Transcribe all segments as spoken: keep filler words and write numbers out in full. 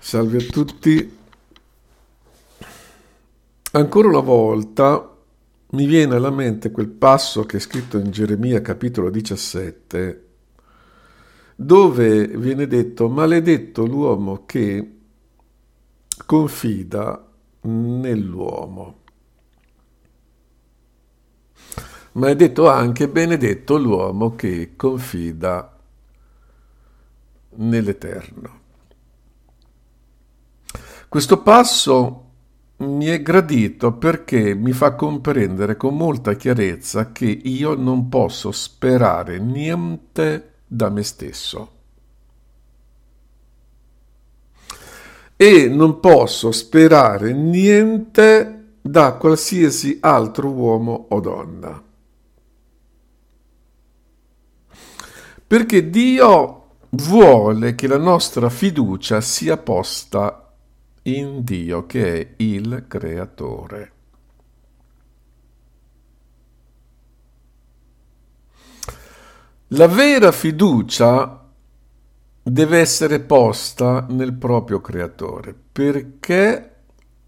Salve a tutti. Ancora una volta mi viene alla mente quel passo che è scritto in Geremia capitolo diciassette, dove viene detto: maledetto l'uomo che confida nell'uomo. Ma è detto anche: benedetto l'uomo che confida nell'Eterno. Questo passo mi è gradito perché mi fa comprendere con molta chiarezza che io non posso sperare niente da me stesso e non posso sperare niente da qualsiasi altro uomo o donna, perché Dio vuole che la nostra fiducia sia posta in Dio, che è il Creatore. La vera fiducia deve essere posta nel proprio Creatore, perché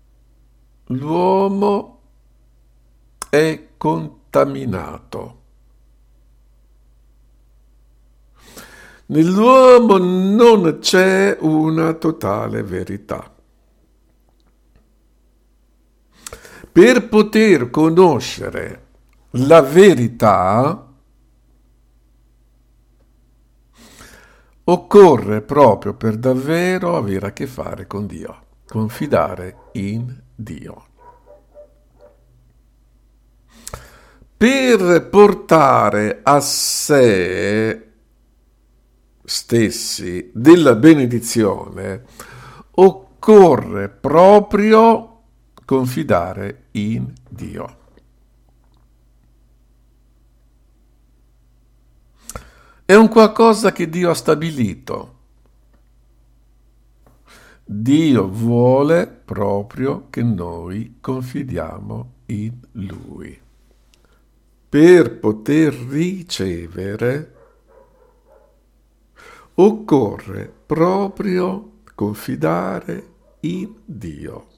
l'uomo è contaminato. Nell'uomo non c'è una totale verità. Per poter conoscere la verità occorre proprio per davvero avere a che fare con Dio, confidare in Dio. Per portare a sé stessi della benedizione occorre proprio confidare in Dio. È un qualcosa che Dio ha stabilito. Dio vuole proprio che noi confidiamo in Lui. Per poter ricevere occorre proprio confidare in Dio.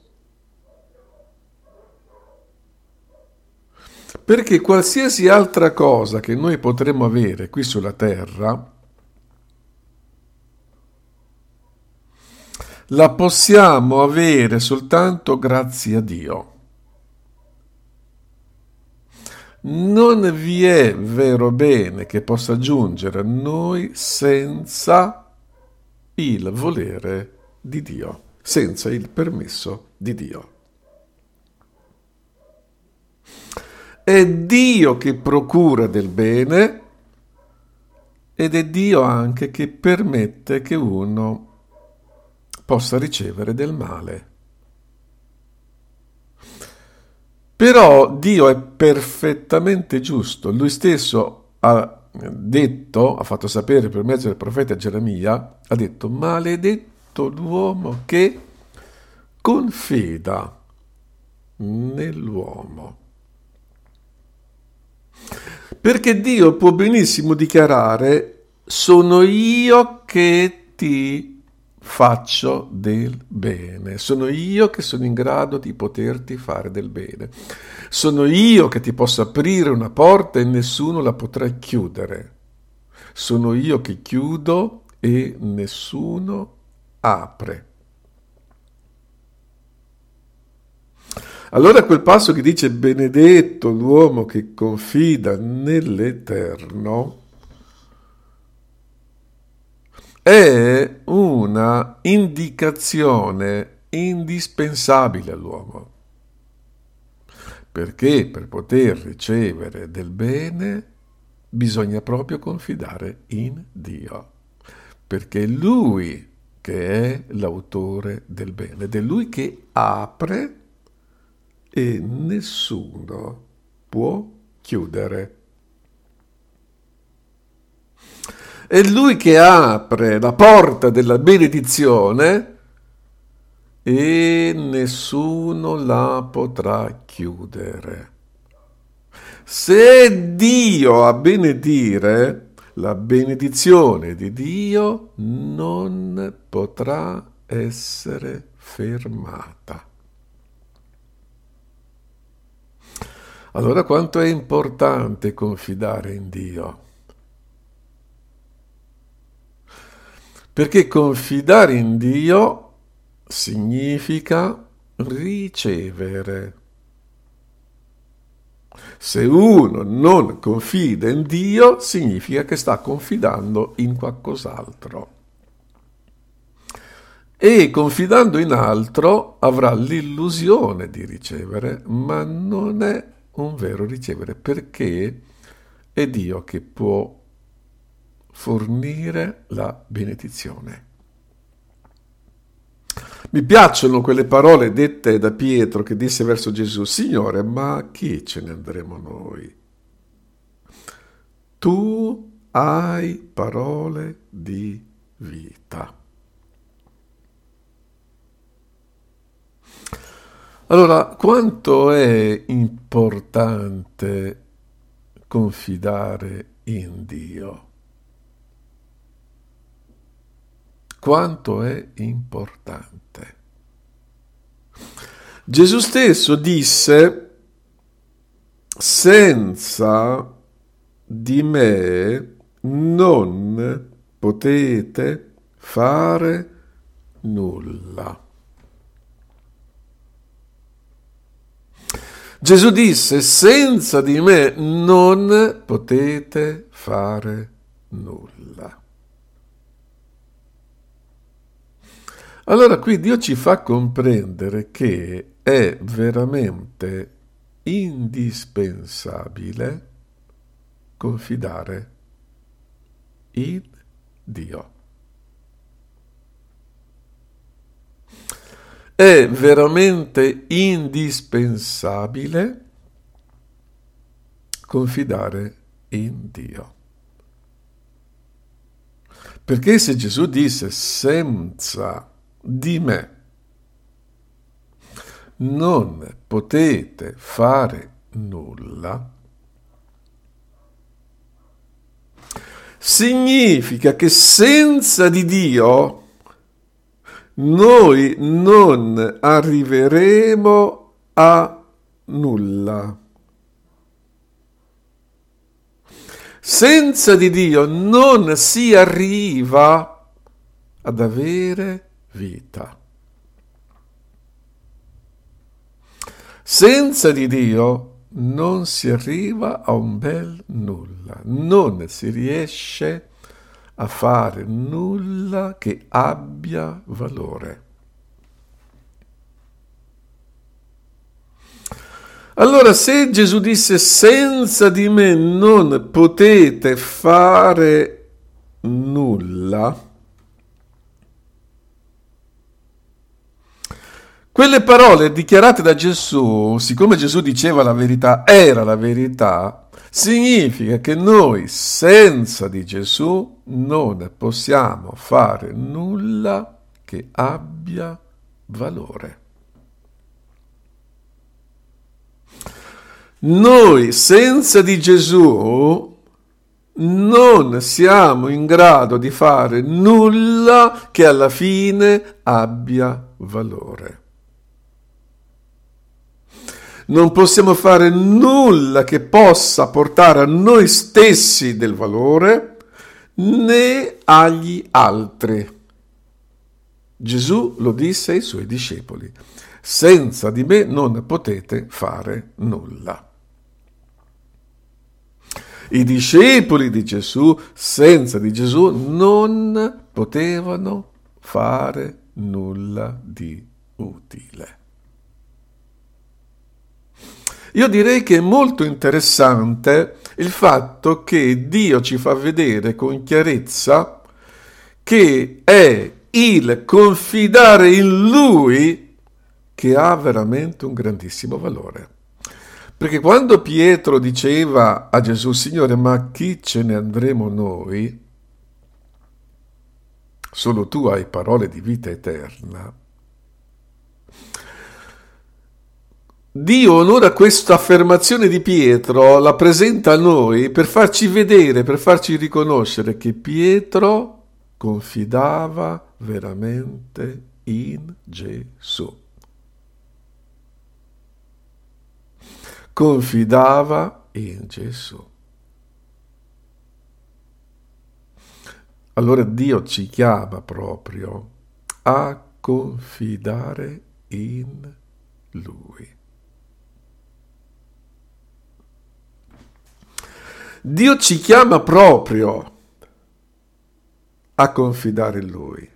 Perché qualsiasi altra cosa che noi potremmo avere qui sulla terra la possiamo avere soltanto grazie a Dio. Non vi è vero bene che possa giungere a noi senza il volere di Dio, senza il permesso di Dio. È Dio che procura del bene ed è Dio anche che permette che uno possa ricevere del male. Però Dio è perfettamente giusto. Lui stesso ha detto, ha fatto sapere per mezzo del profeta Geremia, ha detto: maledetto l'uomo che confida nell'uomo. Perché Dio può benissimo dichiarare: sono io che ti faccio del bene, sono io che sono in grado di poterti fare del bene, sono io che ti posso aprire una porta e nessuno la potrà chiudere, sono io che chiudo e nessuno apre. Allora quel passo che dice benedetto l'uomo che confida nell'Eterno è una indicazione indispensabile all'uomo, perché per poter ricevere del bene bisogna proprio confidare in Dio, perché è Lui che è l'autore del bene, ed è Lui che apre e nessuno può chiudere. È Lui che apre la porta della benedizione e nessuno la potrà chiudere. Se è Dio a benedire, la benedizione di Dio non potrà essere fermata. Allora, quanto è importante confidare in Dio? Perché confidare in Dio significa ricevere. Se uno non confida in Dio, significa che sta confidando in qualcos'altro. E confidando in altro avrà l'illusione di ricevere, ma non è un vero ricevere, perché è Dio che può fornire la benedizione. Mi piacciono quelle parole dette da Pietro che disse verso Gesù: Signore, ma a chi ce ne andremo noi? Tu hai parole di vita. Allora, quanto è importante confidare in Dio? Quanto è importante? Gesù stesso disse: senza di me non potete fare nulla. Gesù disse: senza di me non potete fare nulla. Allora qui Dio ci fa comprendere che è veramente indispensabile confidare in Dio. È veramente indispensabile confidare in Dio. Perché se Gesù disse senza di me non potete fare nulla, significa che senza di Dio noi non arriveremo a nulla. Senza di Dio non si arriva ad avere vita. Senza di Dio non si arriva a un bel nulla, non si riesce a fare nulla che abbia valore. Allora, se Gesù disse senza di me non potete fare nulla, quelle parole dichiarate da Gesù, siccome Gesù diceva la verità, era la verità, significa che noi senza di Gesù non possiamo fare nulla che abbia valore. Noi senza di Gesù non siamo in grado di fare nulla che alla fine abbia valore. Non possiamo fare nulla che possa portare a noi stessi del valore né agli altri. Gesù lo disse ai suoi discepoli: senza di me non potete fare nulla. I discepoli di Gesù, senza di Gesù, non potevano fare nulla di utile. Io direi che è molto interessante il fatto che Dio ci fa vedere con chiarezza che è il confidare in Lui che ha veramente un grandissimo valore. Perché quando Pietro diceva a Gesù: Signore, ma a chi ce ne andremo noi? Solo tu hai parole di vita eterna. Dio onora questa affermazione di Pietro, la presenta a noi per farci vedere, per farci riconoscere che Pietro confidava veramente in Gesù. Confidava in Gesù. Allora Dio ci chiama proprio a confidare in Lui. Dio ci chiama proprio a confidare in Lui.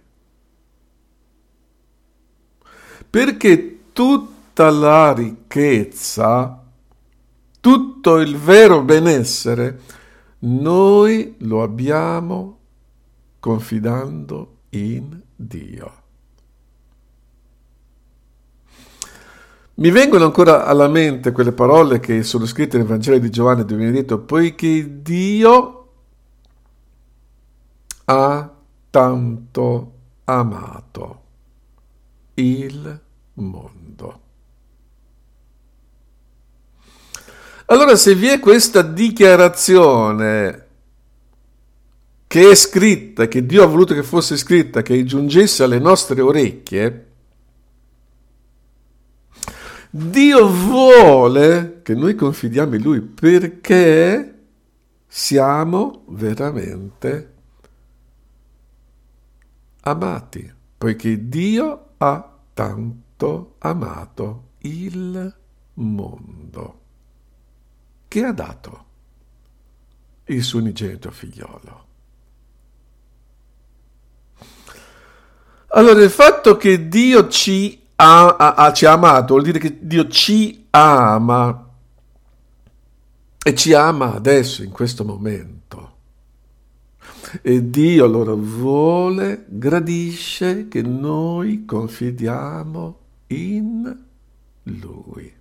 Perché tutta la ricchezza, tutto il vero benessere, noi lo abbiamo confidando in Dio. Mi vengono ancora alla mente quelle parole che sono scritte nel Vangelo di Giovanni, dove viene detto: poiché Dio ha tanto amato il mondo. Allora, se vi è questa dichiarazione che è scritta, che Dio ha voluto che fosse scritta, che giungesse alle nostre orecchie, Dio vuole che noi confidiamo in Lui, perché siamo veramente amati, poiché Dio ha tanto amato il mondo, che ha dato il suo unigenito figliolo. Allora, il fatto che Dio ci ha, ha, ci ha amato vuol dire che Dio ci ama, e ci ama adesso, in questo momento. E Dio allora vuole, gradisce che noi confidiamo in Lui.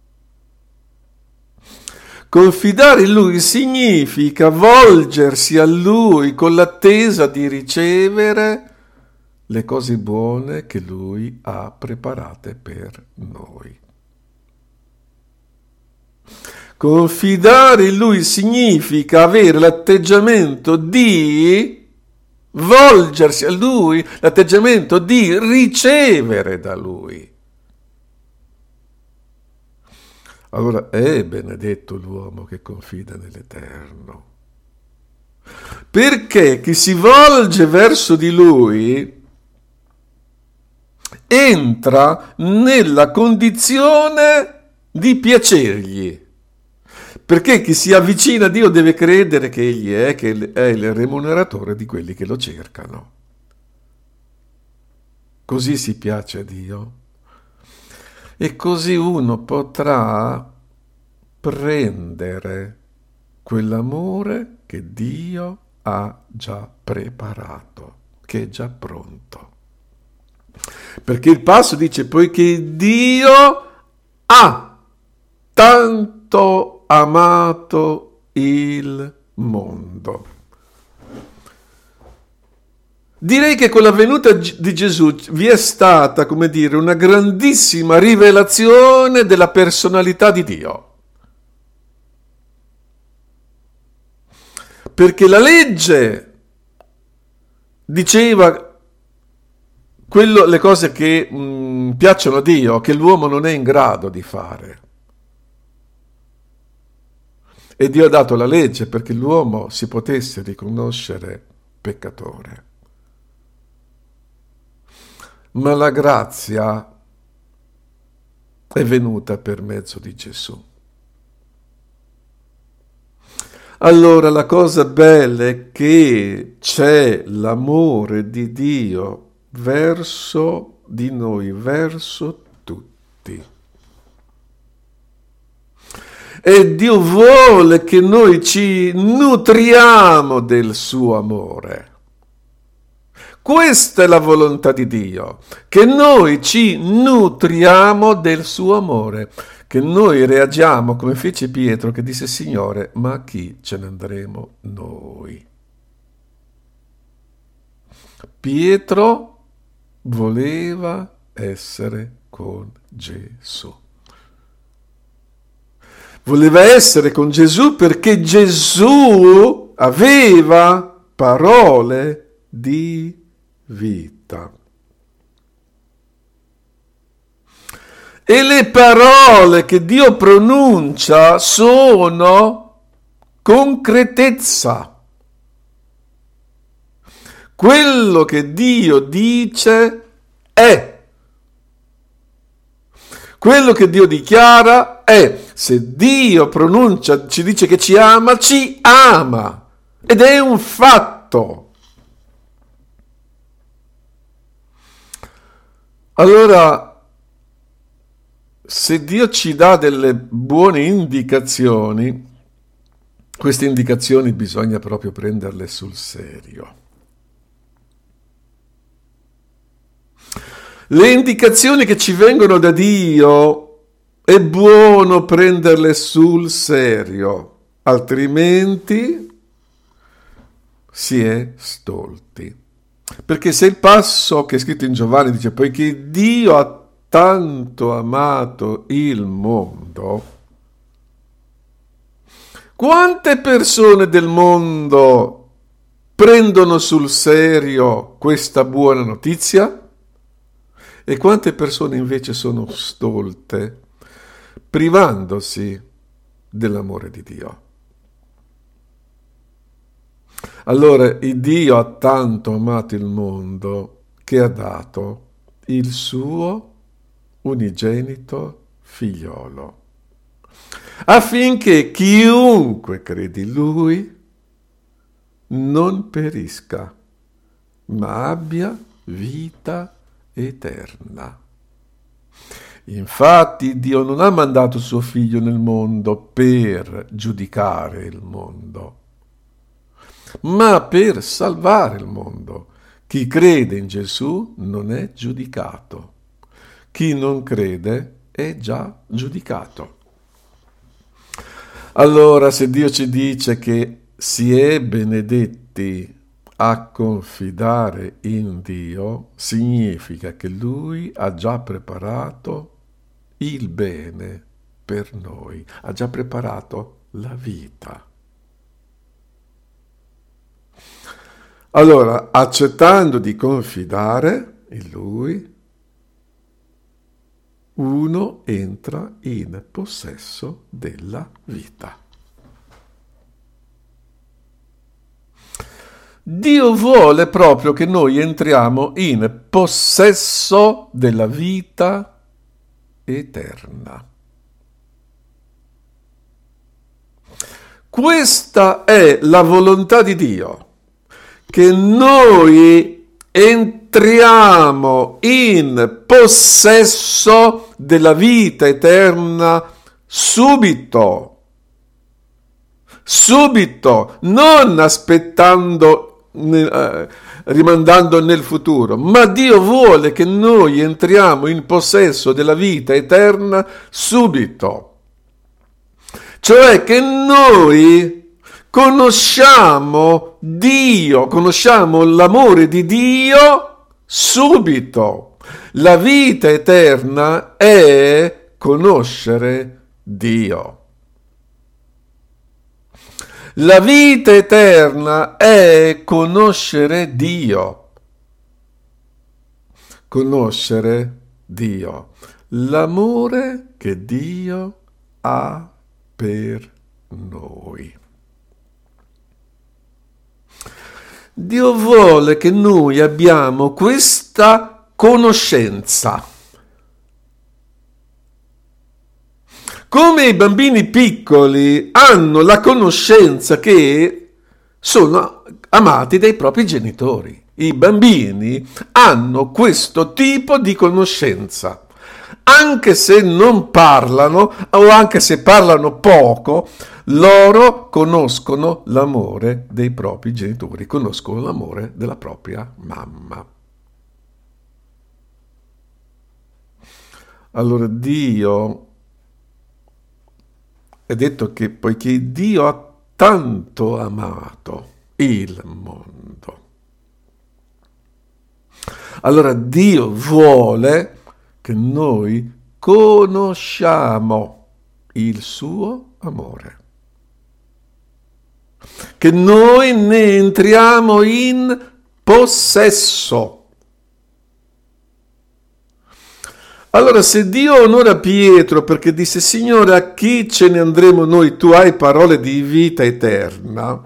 Confidare in Lui significa volgersi a Lui con l'attesa di ricevere le cose buone che Lui ha preparate per noi. Confidare in Lui significa avere l'atteggiamento di volgersi a Lui, l'atteggiamento di ricevere da Lui. Allora è benedetto l'uomo che confida nell'Eterno, perché chi si volge verso di Lui entra nella condizione di piacergli, perché chi si avvicina a Dio deve credere che Egli è, che è il remuneratore di quelli che lo cercano. Così si piace a Dio, e così uno potrà prendere quell'amore che Dio ha già preparato, che è già pronto. Perché il passo dice: poiché Dio ha tanto amato il mondo. Direi che con la venuta di Gesù vi è stata, come dire, una grandissima rivelazione della personalità di Dio. Perché la legge diceva quello, le cose che mh, piacciono a Dio, che l'uomo non è in grado di fare. E Dio ha dato la legge perché l'uomo si potesse riconoscere peccatore. Ma la grazia è venuta per mezzo di Gesù. Allora la cosa bella è che c'è l'amore di Dio verso di noi, verso tutti. E Dio vuole che noi ci nutriamo del suo amore. Questa è la volontà di Dio, che noi ci nutriamo del suo amore, che noi reagiamo come fece Pietro, che disse: Signore, ma a chi ce ne andremo noi? Pietro voleva essere con Gesù. Voleva essere con Gesù perché Gesù aveva parole di vita. E le parole che Dio pronuncia sono concretezza. Quello che Dio dice è. Quello che Dio dichiara è. Se Dio pronuncia, ci dice che ci ama, ci ama. Ed è un fatto. Allora, se Dio ci dà delle buone indicazioni, queste indicazioni bisogna proprio prenderle sul serio. Le indicazioni che ci vengono da Dio è buono prenderle sul serio, altrimenti si è stolti. Perché se il passo che è scritto in Giovanni dice poiché Dio ha tanto amato il mondo, quante persone del mondo prendono sul serio questa buona notizia? E quante persone invece sono stolte, privandosi dell'amore di Dio? Allora, il Dio ha tanto amato il mondo che ha dato il suo unigenito figliolo, affinché chiunque credi in Lui non perisca, ma abbia vita eterna. Infatti Dio non ha mandato suo figlio nel mondo per giudicare il mondo, ma per salvare il mondo. Chi crede in Gesù non è giudicato. Chi non crede è già giudicato. Allora, se Dio ci dice che si è benedetti a confidare in Dio, significa che Lui ha già preparato il bene per noi, ha già preparato la vita. Allora, accettando di confidare in Lui, uno entra in possesso della vita. Dio vuole proprio che noi entriamo in possesso della vita eterna. Questa è la volontà di Dio, che noi entriamo in possesso della vita eterna subito, subito, non aspettando, eh, rimandando nel futuro, ma Dio vuole che noi entriamo in possesso della vita eterna subito. Cioè che noi conosciamo Dio, conosciamo l'amore di Dio subito. La vita eterna è conoscere Dio. La vita eterna è conoscere Dio. Conoscere Dio. L'amore che Dio ha per noi. Dio vuole che noi abbiamo questa conoscenza. Come i bambini piccoli hanno la conoscenza che sono amati dai propri genitori. I bambini hanno questo tipo di conoscenza. Anche se non parlano o anche se parlano poco, loro conoscono l'amore dei propri genitori, conoscono l'amore della propria mamma. Allora Dio, è detto che poiché Dio ha tanto amato il mondo, allora Dio vuole che noi conosciamo il suo amore, che noi ne entriamo in possesso. Allora, se Dio onora Pietro perché disse, Signore, a chi ce ne andremo noi? Tu hai parole di vita eterna.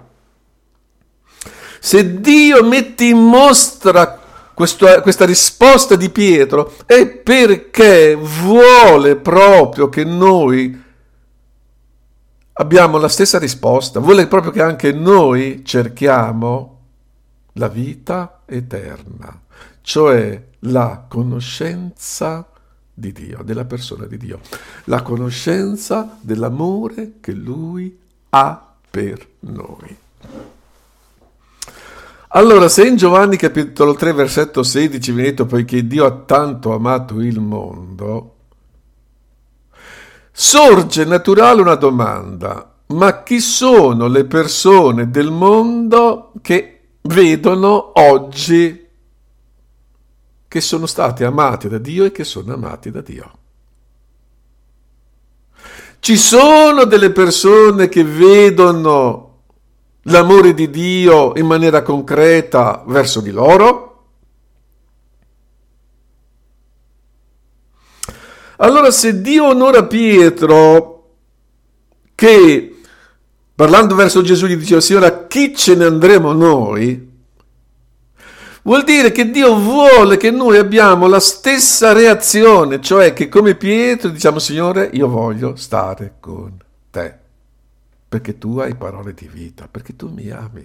Se Dio mette in mostra questo, questa risposta di Pietro, è perché vuole proprio che noi abbiamo la stessa risposta, vuole proprio che anche noi cerchiamo la vita eterna, cioè la conoscenza di Dio, della persona di Dio, la conoscenza dell'amore che Lui ha per noi. Allora, se in Giovanni capitolo tre, versetto sedici viene detto poiché Dio ha tanto amato il mondo, sorge naturale una domanda: ma chi sono le persone del mondo che vedono oggi che sono stati amati da Dio e che sono amati da Dio? Ci sono delle persone che vedono l'amore di Dio in maniera concreta verso di loro? Allora, se Dio onora Pietro, che parlando verso Gesù gli diceva, Signore, a chi ce ne andremo noi? Vuol dire che Dio vuole che noi abbiamo la stessa reazione, cioè che come Pietro diciamo, Signore, io voglio stare con te, perché tu hai parole di vita, perché tu mi ami.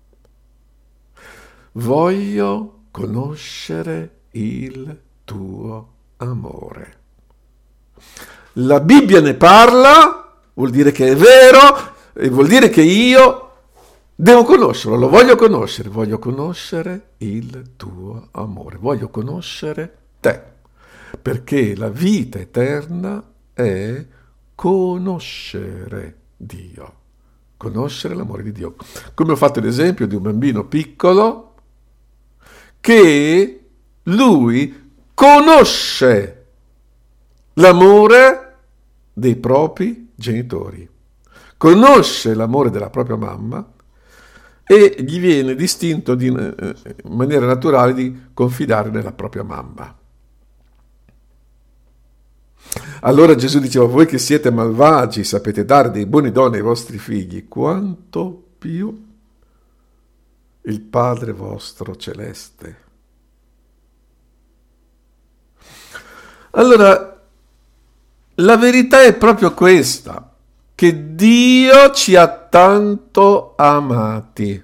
Voglio conoscere il tuo amore. La Bibbia ne parla, vuol dire che è vero, e vuol dire che io devo conoscerlo, lo voglio conoscere, voglio conoscere il tuo amore, voglio conoscere te, perché la vita eterna è conoscere Dio, conoscere l'amore di Dio. Come ho fatto l'esempio di un bambino piccolo che lui conosce l'amore dei propri genitori, conosce l'amore della propria mamma e gli viene distinto di, in maniera naturale di confidare nella propria mamma. Allora Gesù diceva, voi che siete malvagi sapete dare dei buoni doni ai vostri figli, quanto più il Padre vostro celeste. Allora, la verità è proprio questa, che Dio ci ha tanto amati.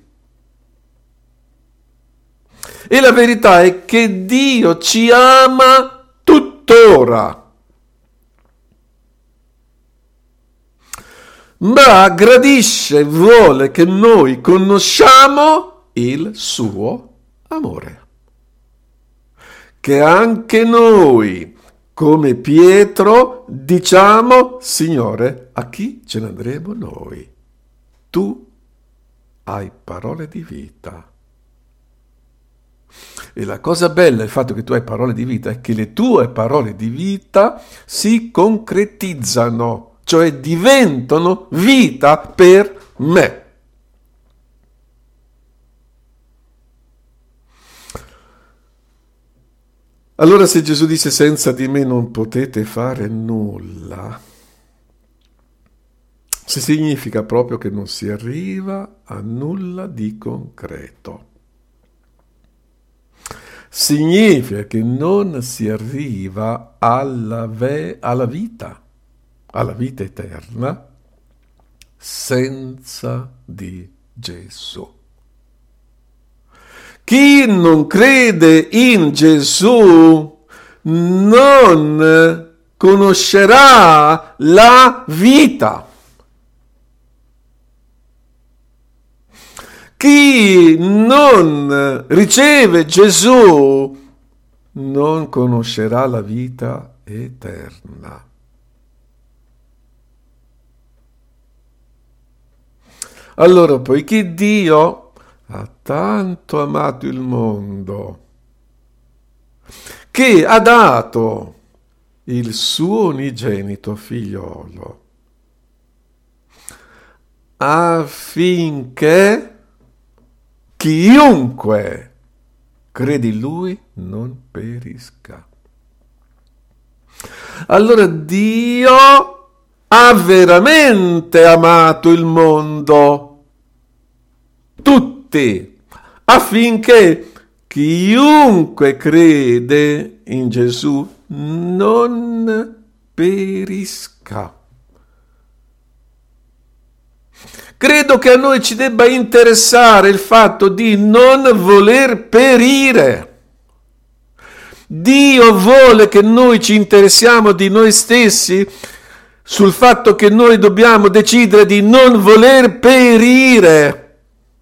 E la verità è che Dio ci ama tuttora. Ma gradisce e vuole che noi conosciamo il suo amore. Che anche noi, come Pietro, diciamo, Signore, a chi ce ne andremo noi? Tu hai parole di vita. E la cosa bella del fatto che tu hai parole di vita è che le tue parole di vita si concretizzano, cioè diventano vita per me. Allora se Gesù disse senza di me non potete fare nulla, se significa proprio che non si arriva a nulla di concreto. Significa che non si arriva alla, ve- alla vita, alla vita eterna, senza di Gesù. Chi non crede in Gesù non conoscerà la vita. Chi non riceve Gesù non conoscerà la vita eterna. Allora, poiché Dio ha tanto amato il mondo, che ha dato il suo unigenito figliolo, affinché chiunque crede in Lui non perisca, Allora Dio ha veramente amato il mondo, tutti, affinché chiunque crede in Gesù non perisca. Credo che a noi ci debba interessare il fatto di non voler perire. Dio vuole che noi ci interessiamo di noi stessi sul fatto che noi dobbiamo decidere di non voler perire.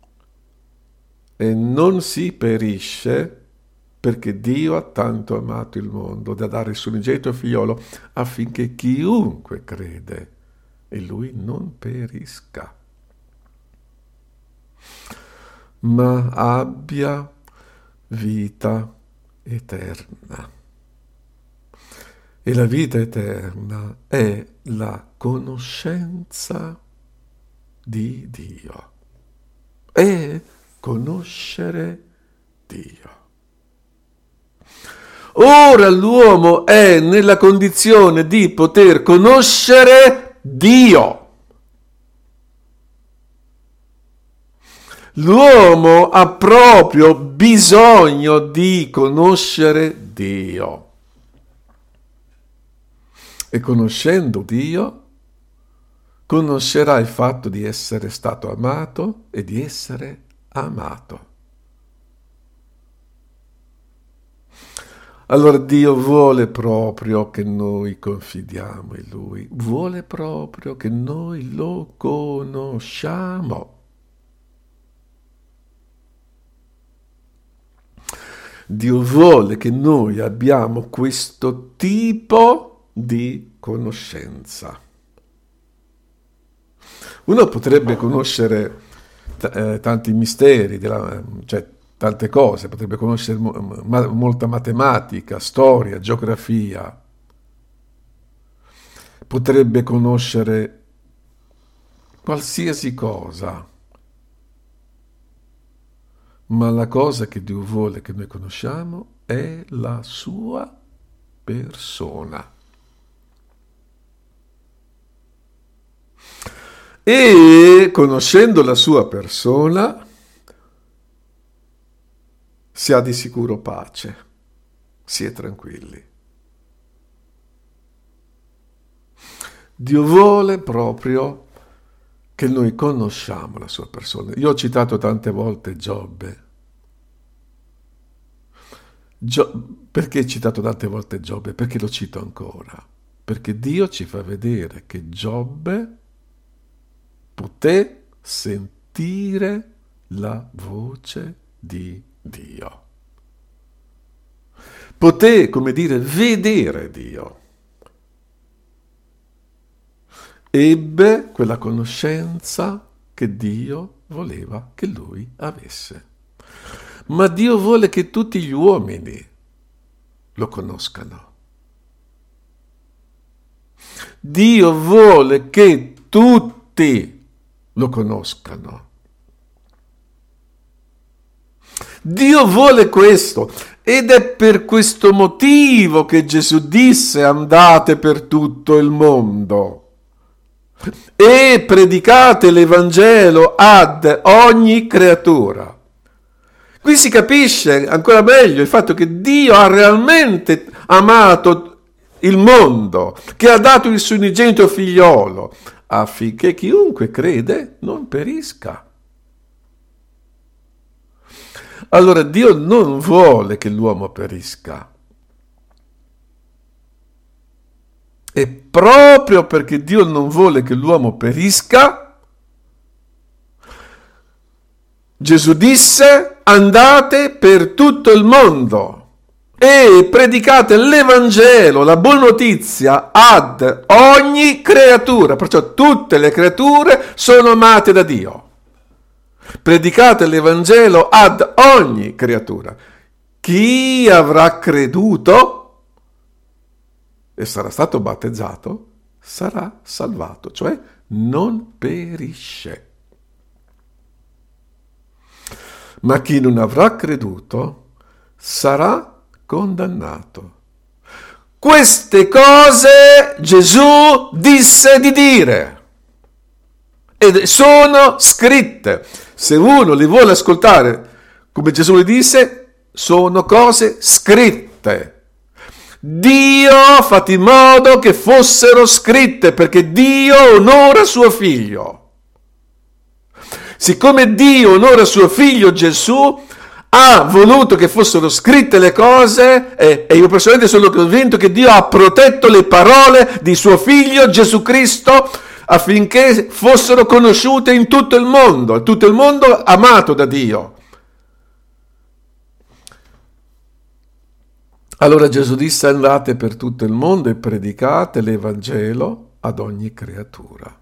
E non si perisce perché Dio ha tanto amato il mondo da dare il suo unigenito figliolo affinché chiunque crede in Lui non perisca, ma abbia vita eterna. E la vita eterna è la conoscenza di Dio. È conoscere Dio. Ora l'uomo è nella condizione di poter conoscere Dio. L'uomo ha proprio bisogno di conoscere Dio. E conoscendo Dio, conoscerà il fatto di essere stato amato e di essere amato. Allora Dio vuole proprio che noi confidiamo in Lui, vuole proprio che noi lo conosciamo. Dio vuole che noi abbiamo questo tipo di conoscenza. Uno potrebbe conoscere t- eh, tanti misteri, della, cioè tante cose, potrebbe conoscere mo- ma- molta matematica, storia, geografia, potrebbe conoscere qualsiasi cosa. Ma la cosa che Dio vuole che noi conosciamo è la sua persona. E conoscendo la sua persona si ha di sicuro pace, si è tranquilli. Dio vuole proprio che noi conosciamo la sua persona. Io ho citato tante volte Giobbe. Gio- perché ho citato tante volte Giobbe? Perché lo cito ancora. Perché Dio ci fa vedere che Giobbe poté sentire la voce di Dio. Poté, come dire, vedere Dio. Ebbe quella conoscenza che Dio voleva che lui avesse. Ma Dio vuole che tutti gli uomini lo conoscano. Dio vuole che tutti lo conoscano. Dio vuole questo ed è per questo motivo che Gesù disse: andate per tutto il mondo e predicate l'Evangelo ad ogni creatura. Qui si capisce ancora meglio il fatto che Dio ha realmente amato il mondo, che ha dato il suo unigenito figliolo, affinché chiunque crede non perisca. Allora Dio non vuole che l'uomo perisca. E proprio perché Dio non vuole che l'uomo perisca, Gesù disse: andate per tutto il mondo e predicate l'Evangelo, la buona notizia, ad ogni creatura. Perciò tutte le creature sono amate da Dio. Predicate l'Evangelo ad ogni creatura. Chi avrà creduto e sarà stato battezzato sarà salvato, cioè non perisce. Ma chi non avrà creduto sarà condannato. Queste cose Gesù disse di dire ed sono scritte. Se uno le vuole ascoltare come Gesù le disse, sono cose scritte. Dio ha fatto in modo che fossero scritte perché Dio onora suo figlio. Siccome Dio onora suo figlio Gesù, ha voluto che fossero scritte le cose e, e io personalmente sono convinto che Dio ha protetto le parole di suo figlio Gesù Cristo affinché fossero conosciute in tutto il mondo, tutto il mondo amato da Dio. Allora Gesù disse: andate per tutto il mondo e predicate l'Evangelo ad ogni creatura.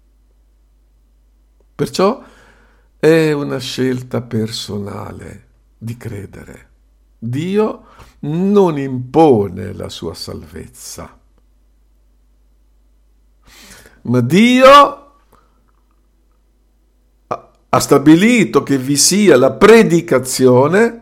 Perciò è una scelta personale di credere. Dio non impone la sua salvezza, ma Dio ha stabilito che vi sia la predicazione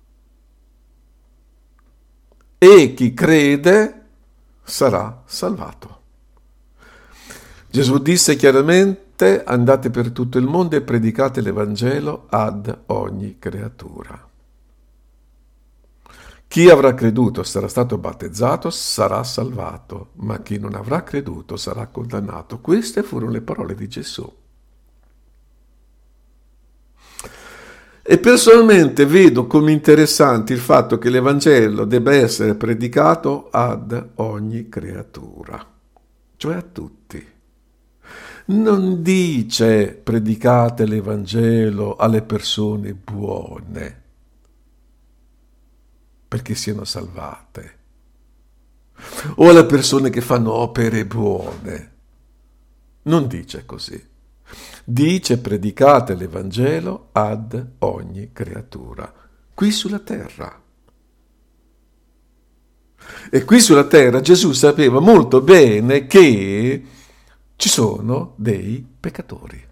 e chi crede sarà salvato. Gesù disse chiaramente: andate per tutto il mondo e predicate l'Evangelo ad ogni creatura. Chi avrà creduto sarà stato battezzato, sarà salvato, ma chi non avrà creduto sarà condannato. Queste furono le parole di Gesù. E personalmente vedo come interessante il fatto che l'Evangelo debba essere predicato ad ogni creatura, cioè a tutti. Non dice predicate l'Evangelo alle persone buone perché siano salvate, o alle persone che fanno opere buone. Non dice così. Dice predicate l'Evangelo ad ogni creatura, qui sulla terra. E qui sulla terra Gesù sapeva molto bene che ci sono dei peccatori.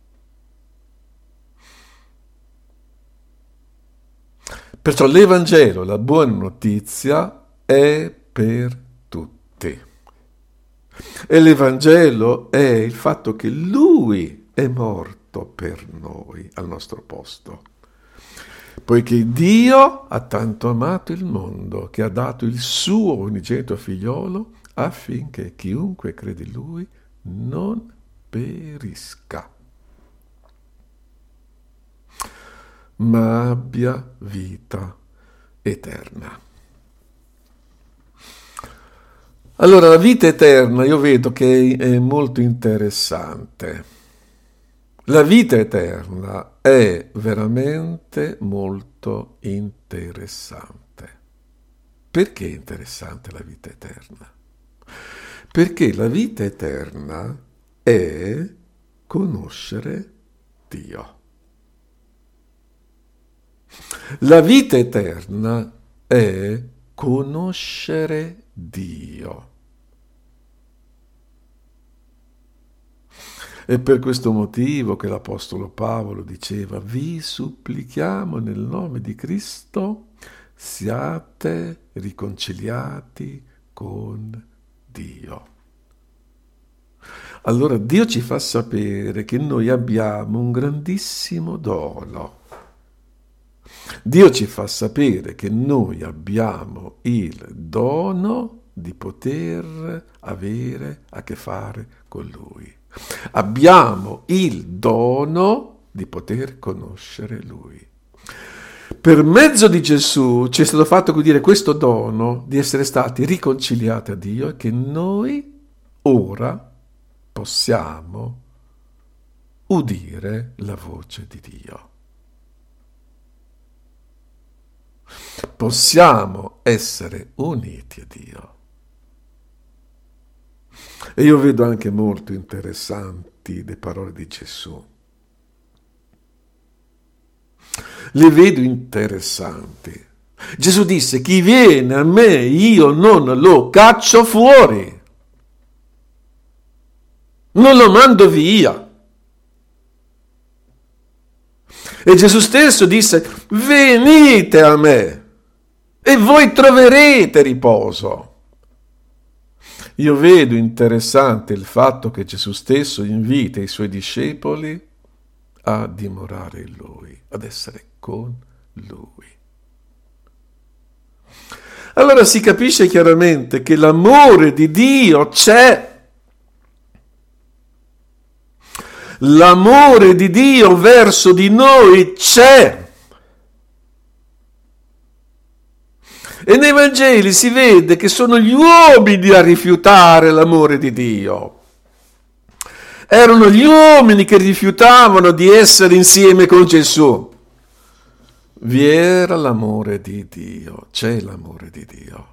Perciò l'Evangelo, la buona notizia, è per tutti. E l'Evangelo è il fatto che Lui è morto per noi, al nostro posto. Poiché Dio ha tanto amato il mondo che ha dato il suo unigenito figliolo affinché chiunque crede in Lui non perisca, ma abbia vita eterna. Allora, la vita eterna io vedo che è molto interessante. La vita eterna è veramente molto interessante. Perché è interessante la vita eterna? Perché la vita eterna è conoscere Dio. La vita eterna è conoscere Dio. È per questo motivo che l'Apostolo Paolo diceva: vi supplichiamo nel nome di Cristo, siate riconciliati con Dio. Allora Dio ci fa sapere che noi abbiamo un grandissimo dono. Dio ci fa sapere che noi abbiamo il dono di poter avere a che fare con Lui. Abbiamo il dono di poter conoscere Lui. Per mezzo di Gesù ci è stato fatto dire questo dono di essere stati riconciliati a Dio e che noi ora possiamo udire la voce di Dio. Possiamo essere uniti a Dio. E io vedo anche molto interessanti le parole di Gesù. Le vedo interessanti. Gesù disse: chi viene a me io non lo caccio fuori, non lo mando via. E Gesù stesso disse: venite a me e voi troverete riposo. Io vedo interessante il fatto che Gesù stesso invita i suoi discepoli a dimorare in Lui, ad essere con Lui. Allora si capisce chiaramente che l'amore di Dio c'è. L'amore di Dio verso di noi c'è. E nei Vangeli si vede che sono gli uomini a rifiutare l'amore di Dio. Erano gli uomini che rifiutavano di essere insieme con Gesù. Vi era l'amore di Dio, c'è l'amore di Dio.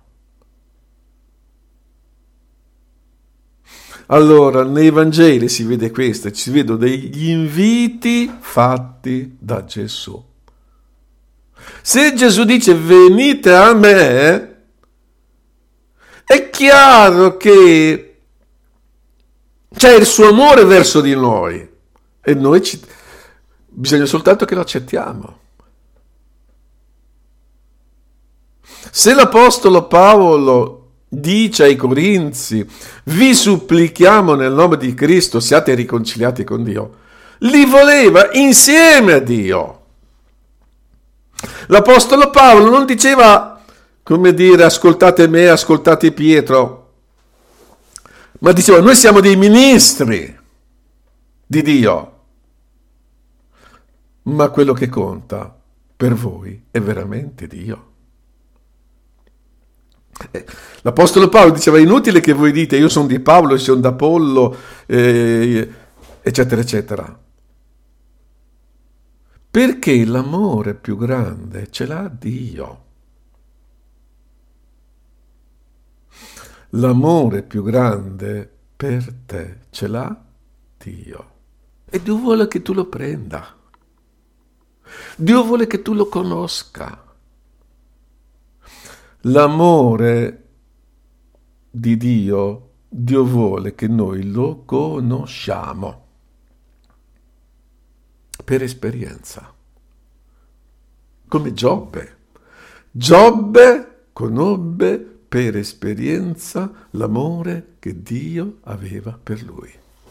Allora, nei Vangeli si vede questo, si vedono degli inviti fatti da Gesù. Se Gesù dice venite a me, è chiaro che c'è il suo amore verso di noi e noi ci... bisogna soltanto che lo accettiamo. Se l'Apostolo Paolo dice ai Corinzi, vi supplichiamo nel nome di Cristo, siate riconciliati con Dio, li voleva insieme a Dio. L'Apostolo Paolo non diceva, come dire, ascoltate me, ascoltate Pietro, ma diceva, noi siamo dei ministri di Dio, ma quello che conta per voi è veramente Dio. L'Apostolo Paolo diceva, è inutile che voi dite, io sono di Paolo, io sono d'Apollo, eh, eccetera, eccetera. Perché l'amore più grande ce l'ha Dio. L'amore più grande per te ce l'ha Dio. E Dio vuole che tu lo prenda. Dio vuole che tu lo conosca. L'amore di Dio, Dio vuole che noi lo conosciamo. Per esperienza, come Giobbe. Giobbe conobbe per esperienza l'amore che Dio aveva per lui.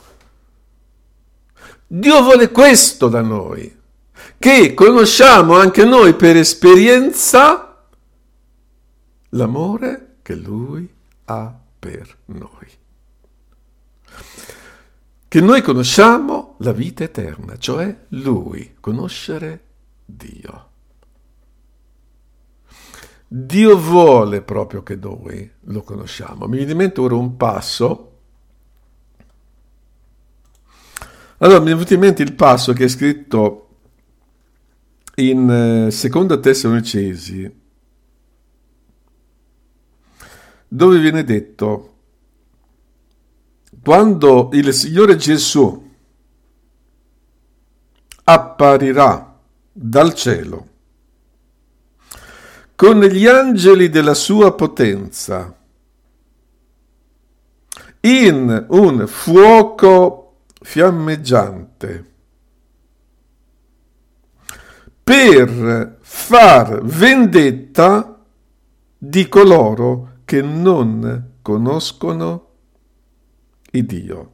Dio vuole questo da noi, che conosciamo anche noi per esperienza l'amore che Lui ha per noi. Che noi conosciamo la vita eterna, cioè Lui, conoscere Dio. Dio vuole proprio che noi lo conosciamo. Mi viene in mente ora un passo. Allora, mi è venuto in mente il passo che è scritto in eh, Seconda Tessalonicesi, dove viene detto: quando il Signore Gesù apparirà dal cielo con gli angeli della sua potenza in un fuoco fiammeggiante per far vendetta di coloro che non conoscono il Dio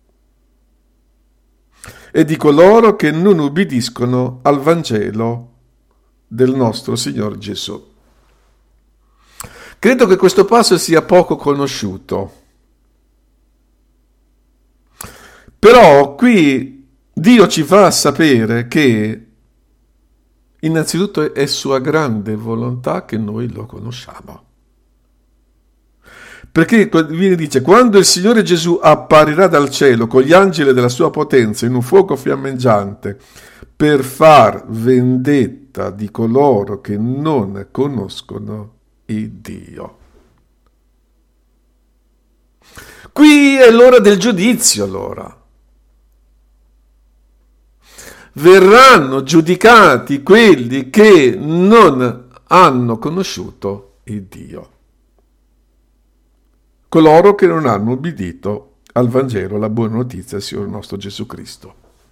e di coloro che non ubbidiscono al Vangelo del nostro Signore Gesù. Credo che questo passo sia poco conosciuto, però qui Dio ci fa sapere che innanzitutto è sua grande volontà che noi lo conosciamo. Perché viene dice, quando il Signore Gesù apparirà dal cielo con gli angeli della sua potenza in un fuoco fiammeggiante per far vendetta di coloro che non conoscono il Dio. Qui è l'ora del giudizio, allora. Verranno giudicati quelli che non hanno conosciuto il Dio. Coloro che non hanno ubbidito al Vangelo, la buona notizia, Signore nostro Gesù Cristo.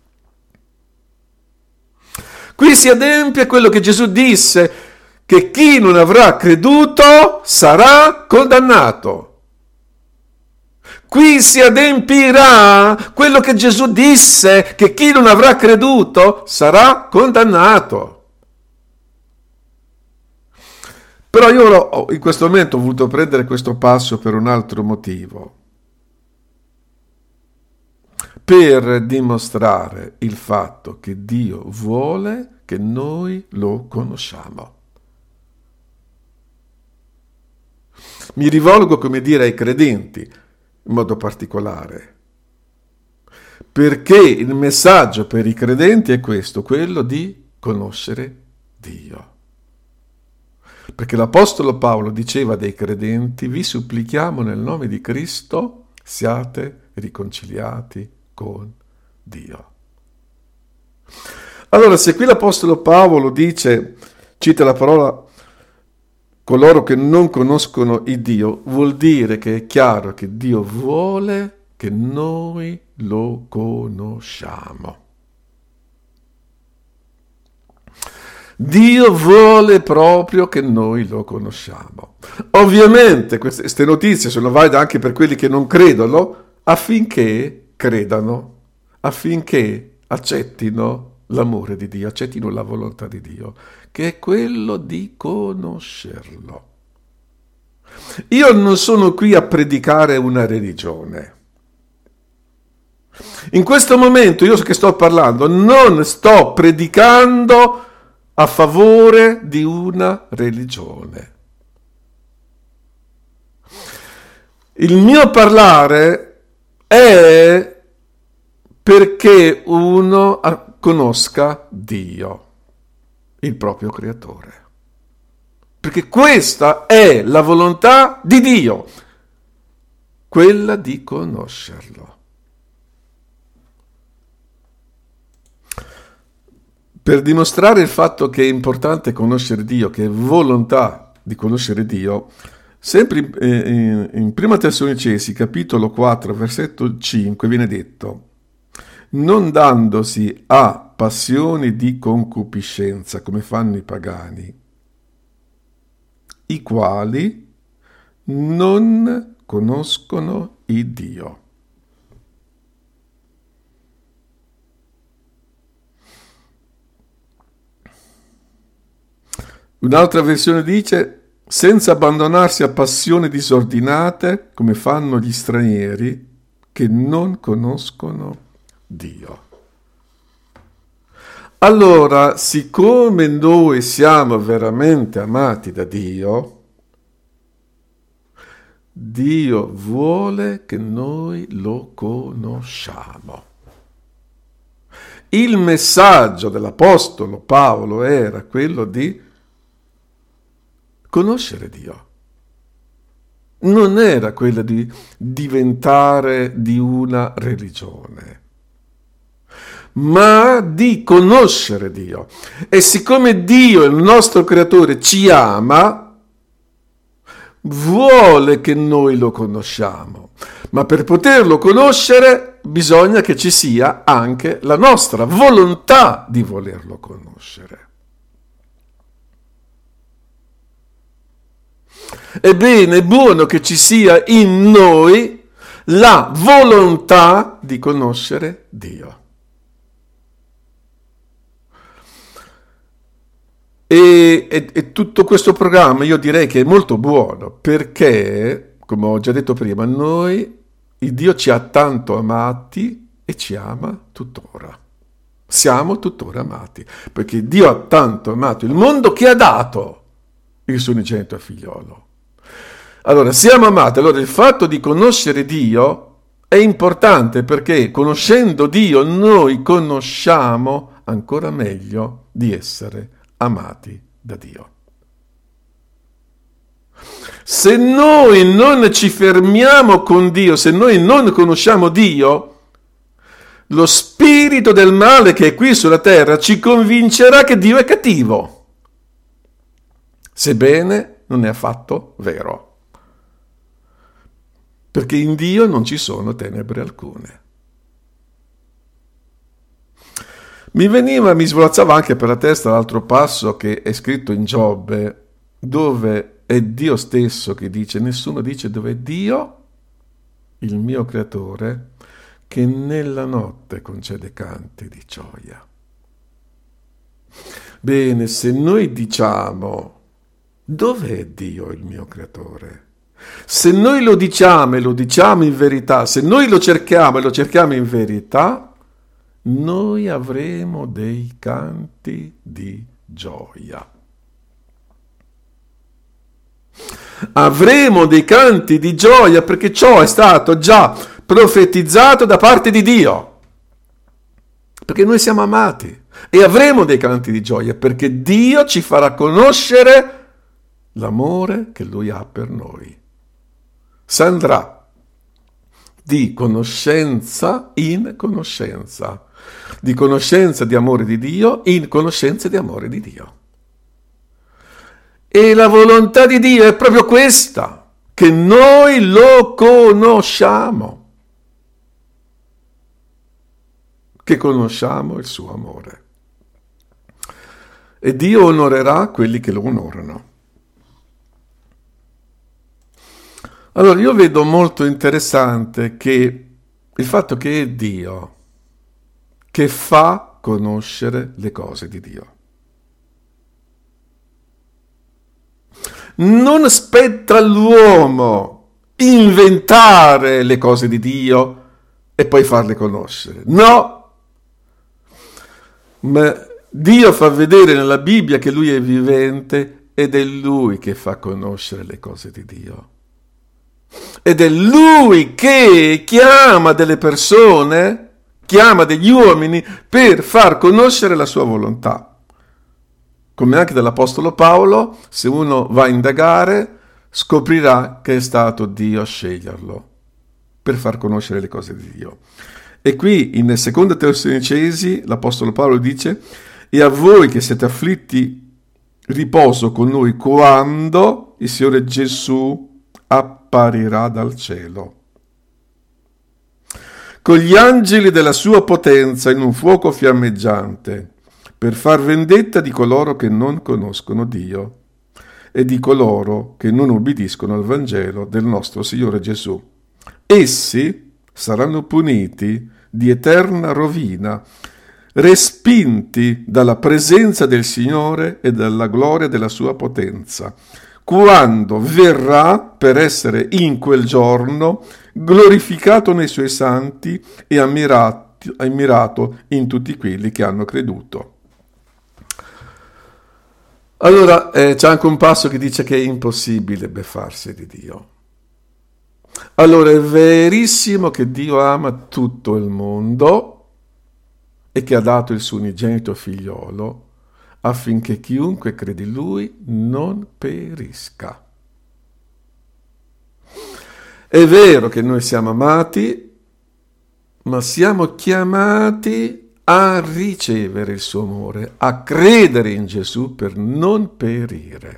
Qui si adempie quello che Gesù disse, che chi non avrà creduto sarà condannato. qui si adempirà quello che Gesù disse, che chi non avrà creduto sarà condannato. Però io in questo momento ho voluto prendere questo passo per un altro motivo, per dimostrare il fatto che Dio vuole che noi lo conosciamo. Mi rivolgo, come dire, ai credenti in modo particolare, perché il messaggio per i credenti è questo, quello di conoscere Dio. Perché l'Apostolo Paolo diceva dei credenti: vi supplichiamo nel nome di Cristo, siate riconciliati con Dio. Allora, se qui l'Apostolo Paolo dice, cita la parola coloro che non conoscono il Dio, vuol dire che è chiaro che Dio vuole che noi lo conosciamo. Dio vuole proprio che noi lo conosciamo. Ovviamente queste notizie sono valide anche per quelli che non credono, affinché credano, affinché accettino l'amore di Dio, accettino la volontà di Dio, che è quello di conoscerlo. Io non sono qui a predicare una religione. In questo momento io che sto parlando non sto predicando a favore di una religione. Il mio parlare è perché uno conosca Dio, il proprio creatore. Perché questa è la volontà di Dio, quella di conoscerlo. Per dimostrare il fatto che è importante conoscere Dio, che è volontà di conoscere Dio, sempre in, in Prima Tessalonicesi, capitolo quattro, versetto cinque, viene detto: non dandosi a passioni di concupiscenza, come fanno i pagani, i quali non conoscono il Dio. Un'altra versione dice: senza abbandonarsi a passioni disordinate, come fanno gli stranieri che non conoscono Dio. Allora, siccome noi siamo veramente amati da Dio, Dio vuole che noi lo conosciamo. Il messaggio dell'Apostolo Paolo era quello di conoscere Dio. Non era quello di diventare di una religione, ma di conoscere Dio. E siccome Dio, il nostro creatore, ci ama, vuole che noi lo conosciamo. Ma per poterlo conoscere bisogna che ci sia anche la nostra volontà di volerlo conoscere. Ebbene, è buono che ci sia in noi la volontà di conoscere Dio. E, e, e tutto questo programma io direi che è molto buono, perché, come ho già detto prima, noi, il Dio ci ha tanto amati e ci ama tuttora. Siamo tuttora amati, perché Dio ha tanto amato il mondo che ha dato il suo unigenito figliolo. Allora, siamo amati. Allora, il fatto di conoscere Dio è importante, perché conoscendo Dio noi conosciamo ancora meglio di essere amati da Dio. Se noi non ci fermiamo con Dio, se noi non conosciamo Dio, lo spirito del male che è qui sulla terra ci convincerà che Dio è cattivo, sebbene non è affatto vero. Perché in Dio non ci sono tenebre alcune. Mi veniva, mi svolazzava anche per la testa l'altro passo che è scritto in Giobbe, dove è Dio stesso che dice: nessuno dice dove è Dio, il mio creatore, che nella notte concede canti di gioia. Bene, se noi diciamo, dov'è Dio il mio creatore? Se noi lo diciamo e lo diciamo in verità, se noi lo cerchiamo e lo cerchiamo in verità, noi avremo dei canti di gioia. Avremo dei canti di gioia perché ciò è stato già profetizzato da parte di Dio. Perché noi siamo amati e avremo dei canti di gioia perché Dio ci farà conoscere l'amore che Lui ha per noi. S'andrà di conoscenza in conoscenza, di conoscenza di amore di Dio in conoscenza di amore di Dio. E la volontà di Dio è proprio questa, che noi lo conosciamo, che conosciamo il suo amore. E Dio onorerà quelli che lo onorano. Allora, io vedo molto interessante che il fatto che è Dio che fa conoscere le cose di Dio. Non spetta all'uomo inventare le cose di Dio e poi farle conoscere. No! Ma Dio fa vedere nella Bibbia che Lui è vivente ed è Lui che fa conoscere le cose di Dio. Ed è Lui che chiama delle persone, chiama degli uomini per far conoscere la sua volontà. Come anche dall'Apostolo Paolo, se uno va a indagare, scoprirà che è stato Dio a sceglierlo per far conoscere le cose di Dio. E qui in seconda Tessalonicesi l'Apostolo Paolo dice: e a voi che siete afflitti riposo con noi quando il Signore Gesù apparirà dal cielo con gli angeli della sua potenza in un fuoco fiammeggiante, per far vendetta di coloro che non conoscono Dio e di coloro che non ubbidiscono al Vangelo del nostro Signore Gesù. Essi saranno puniti di eterna rovina, respinti dalla presenza del Signore e dalla gloria della sua potenza, quando verrà per essere in quel giorno glorificato nei suoi santi e ammirato, ammirato in tutti quelli che hanno creduto. Allora eh, c'è anche un passo che dice che è impossibile beffarsi di Dio. Allora è verissimo che Dio ama tutto il mondo e che ha dato il suo unigenito figliolo affinché chiunque crede in Lui non perisca. È vero che noi siamo amati, ma siamo chiamati a ricevere il suo amore, a credere in Gesù per non perire.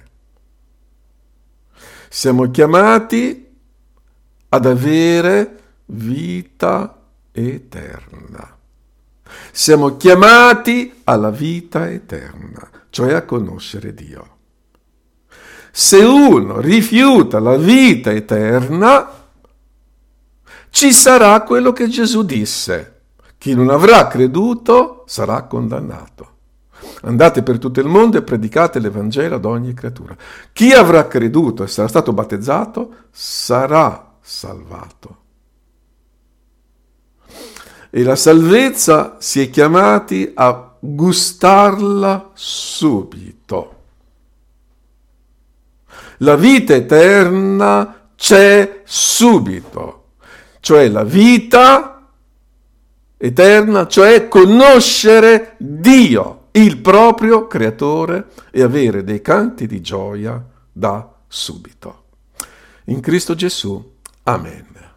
Siamo chiamati ad avere vita eterna. Siamo chiamati alla vita eterna, cioè a conoscere Dio. Se uno rifiuta la vita eterna, ci sarà quello che Gesù disse: chi non avrà creduto sarà condannato. Andate per tutto il mondo e predicate l'Evangelo ad ogni creatura. Chi avrà creduto e sarà stato battezzato sarà salvato. E la salvezza si è chiamati a gustarla subito. La vita eterna c'è subito, cioè la vita eterna, cioè conoscere Dio, il proprio creatore, e avere dei canti di gioia da subito. In Cristo Gesù. Amen.